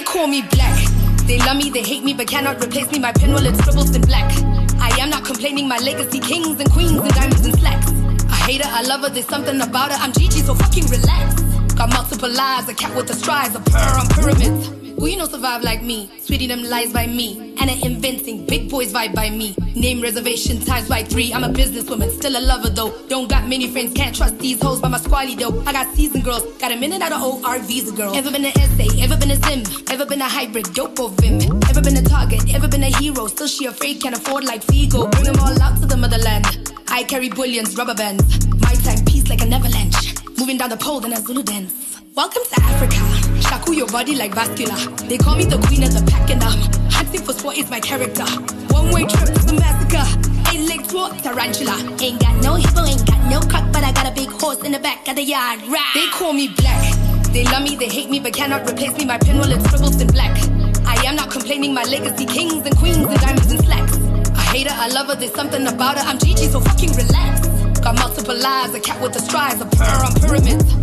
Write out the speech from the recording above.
call me black. They love me, they hate me, but cannot replace me. My pen will it scribbles in black. I am not complaining, my legacy kings and queens and diamonds and slacks. I hate her, I love her, there's something about her. I'm Gigi, so fucking relax. Got multiple lives, a cat with the strides, a purr on pyramids. Who you know survive like me? Sweetie, them lies by me. And I'm inventing big boys vibe by me. Name reservation times by 3. I'm a businesswoman, still a lover though. Don't got many friends, can't trust these hoes by my squally though. I got seasoned girls, got a minute out of old RVs, girl. Ever been an essay, ever been a sim, ever been a hybrid, dope or vim. Ever been a target, ever been a hero, still she afraid, can't afford like Figo. Bring them all out to the motherland. I carry bullions, rubber bands. My time, peace like an avalanche. Moving down the pole, then a Zulu dance. Welcome to Africa. Shaku your body like vascular. They call me the queen of the pack and hunting for sport is my character. One-way trip to the massacre. 8-leg throat tarantula. Ain't got no hippo, ain't got no cock, but I got a big horse in the back of the yard. Rah. They call me black. They love me, they hate me, but cannot replace me. My pen will it scribbles in black. I am not complaining, my legacy kings and queens and diamonds and slacks. I hate her, I love her, there's something about her. I'm Gigi, so fucking relax. Got multiple lives, a cat with the strides, a purr on pyramids.